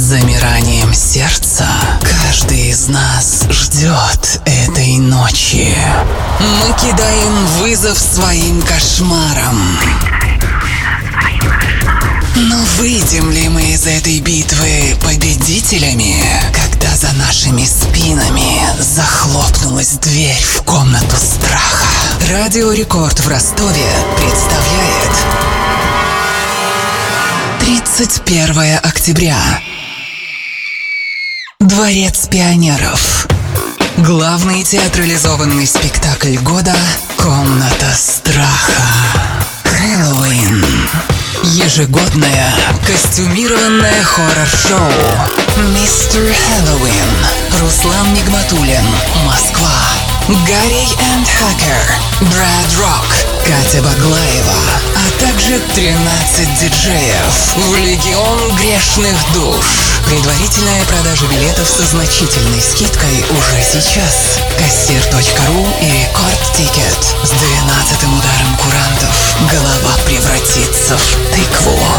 замиранием сердца каждый из нас ждет этой ночи. Мы кидаем вызов своим кошмарам. Но выйдем ли мы из этой битвы победителями, когда за нашими спинами захлопнулась дверь в комнату страха? Радио Рекорд в Ростове представляет 31 октября. Дворец пионеров. Главный театрализованный спектакль года «Комната страха». Хэллоуин. Ежегодное костюмированное хоррор-шоу «Мистер Хэллоуин». Руслан Нигматуллин, Москва. Гарри энд Хакер, Брэд Рок, Катя Баглаева, а также 13 диджеев в Легион грешных душ. Предварительная продажа билетов со значительной скидкой уже сейчас. Кассир.ру и Рекорд Тикет. С 12-м ударом курантов голова превратится в тыкву.